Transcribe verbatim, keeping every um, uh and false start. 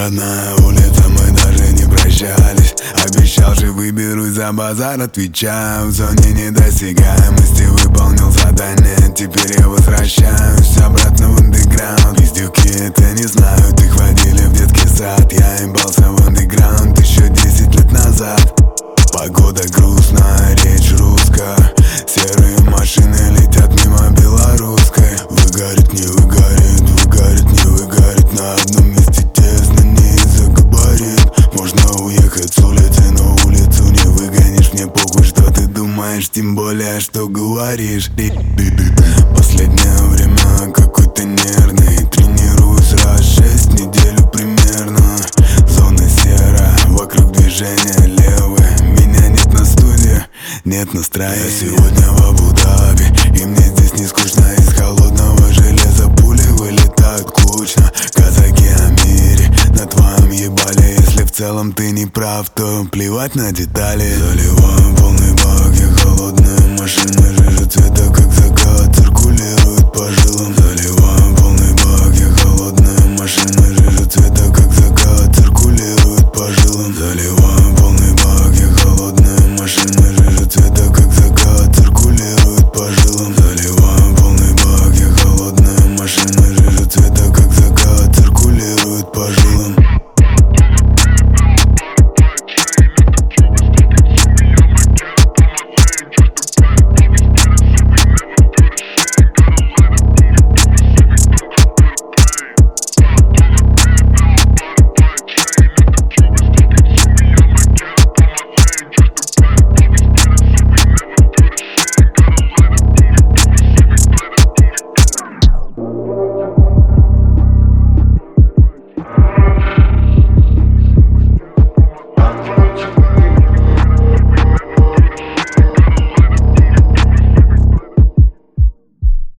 родная улица, мы даже не прощались. Обещал же выберусь за базар, отвечаю, в зоне недосягаемости выполнил задание. Теперь я возвращаюсь обратно в андеграунд. Пиздюки это не знают, их водили в детский сад. Я ебался в андеграунд еще десять лет назад. Погода грустная, речь русская. Серые машины летят мимо белорусской. Выгорит, не выгорит, выгорит, не выгорит. На одном месте тесно, не из-за габарит. Можно уехать с улицы, но улицу не выгонишь. Мне похуй, что ты думаешь, тем более, что говоришь. Последнее время какой-то нервный. Тренируюсь раз шесть в неделю примерно. Зона серая, вокруг движения левое. Меня нет на студии, нет настроения. Я сегодня в Абу-Даби, и мне здесь не скучно. Из холодного железа пули вылетают кучно. Казаки о мире на твоем ебале. Если в целом ты не прав, то плевать на детали. Заливаем полный бак, и холодная машина жижа цвета, как закат, циркулирует по жилам. Заливаем полный бак, и холодная машина жижа цвета, как закат, циркулирует по жилам. Заливаем полный бак, и холодная машина